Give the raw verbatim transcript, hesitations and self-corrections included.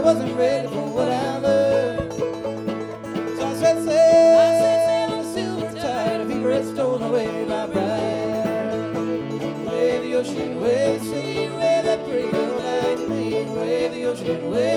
wasn't ready for what I learned. So I set sail, I set sail on a silver tide. If he were stolen away my bride. Wave the ocean, wave the sea, wave that pretty girl like me. Wave the ocean, wave